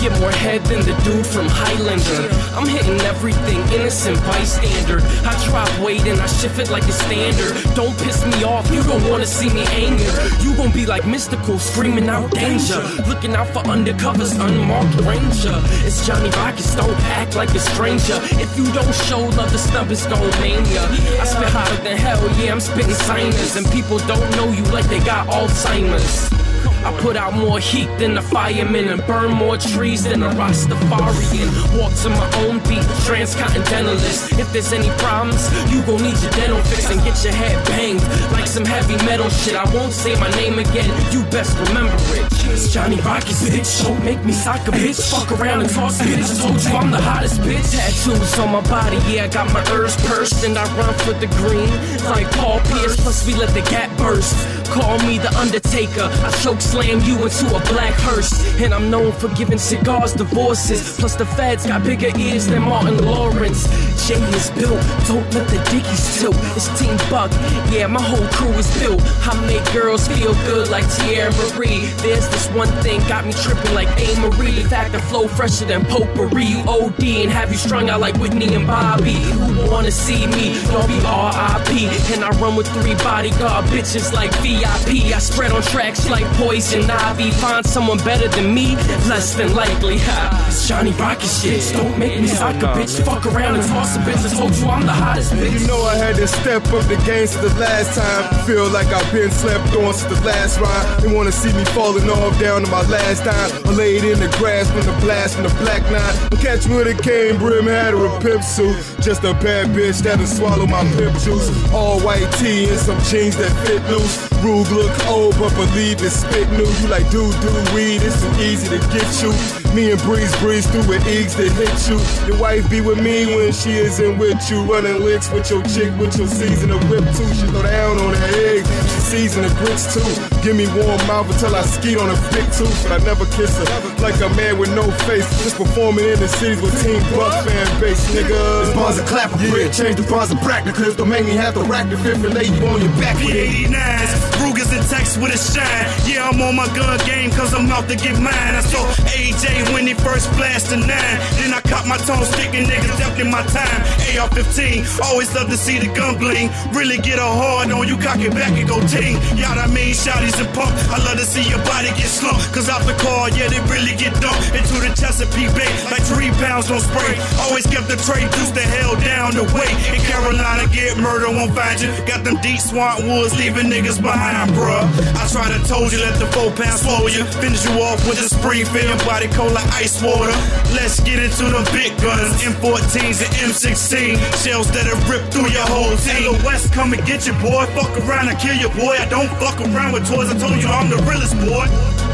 get more head than the dude from Highlander. I'm hitting everything, innocent bystander. I drop weight and I shift it like a standard. Don't piss me off, you don't wanna see me anger. You gon' be like Mystical, screaming out danger. Looking out for undercovers, unmarked ranger. It's Johnny Rockets, don't act like a stranger. If you don't show love, the snub is gon' mania. I spit hotter than hell, yeah, I'm spitting signers. And people don't know you like they got Alzheimer's. I put out more heat than a fireman and burn more trees than a Rastafarian. Walk to my own beat, transcontinentalist. If there's any problems, you gon' need your dental fix and get your head banged like some heavy metal shit. I won't say my name again, you best remember it. It's Johnny Rockets, bitch. Don't make me sock a bitch. Fuck around and toss a bitch. I told you I'm the hottest bitch. Tattoos on my body, yeah, I got my herbs pursed and I run for the green like Paul Pierce. Plus we let the gap burst. Call me the Undertaker. I choke slam you into a black hearse. And I'm known for giving cigars divorces. Plus the feds got bigger ears than Martin Lawrence. Jay is built, don't let the dickies tilt. It's Team Buck, yeah, my whole crew is built. I make girls feel good like Tierra Marie. There's this one thing got me tripping like A-Marie. In fact, I flow fresher than potpourri. You OD and have you strung out like Whitney and Bobby. Who wanna see me? Don't be R.I.P. And I run with 3 bodyguard bitches like VIP. I spread on tracks like Poison Ivy. Find someone better than me? Less than likely. It's Johnny Rocket shit. Don't make me sock a bitch. Fuck around and toss a bitch. I told you I'm the hottest bitch. You know I had to step up the game since the last time. Feel like I've been slept on since the last ride. They wanna see me falling off down to my last time. I laid in the grass from the blast from the black nine. But catch me with a cane brim hat or a pimp suit. Just a bad bitch that'll swallow my pimp juice. All white tee and some jeans that fit loose. Rube look old, but believe it's spit new. You like do weed, it's too easy to get you. Me and Breeze through with eggs that hit you. Your wife be with me when she isn't with you. Running licks with your chick, with your season of whip too. She throw down on her eggs, she season the grits too. Give me warm mouth until I skeet on a big tooth. But I never kiss her, like a man with no face. Just performing in the cities with Team Buck fan base, nigga. This bars a clap a brick, change the bars of practicals. Don't make me have to rack the fifth and lay you on your back with it. P89s, Ruger's in text with a shine. Yeah, I'm on my gun game cause I'm out to get mine. I saw AJ when he first flashed the 9. Then I caught my tone sticking niggas up in my time. AR-15, always love to see the gun gleam. Really get a hard on you, cock it back and go team. Y'all I mean, shouties and pump. I love to see your body get slumped. Cause off the car, yeah, they really get dumped into the Chesapeake Bay like 3 pounds on spray. Always kept the trade juice the hell down the way. In Carolina, get murder, won't find you. Got them deep swamp woods, leaving niggas behind, bruh. I tried to told you, let the 4 pounds swallow you. Finish you off with a Springfield body cold like ice water. Let's get into the big guns, M14s and M16. Shells that'll rip through your whole team. The West, come and get your boy. Fuck around and kill your boy. I don't fuck around with toys. I told you I'm the realest boy.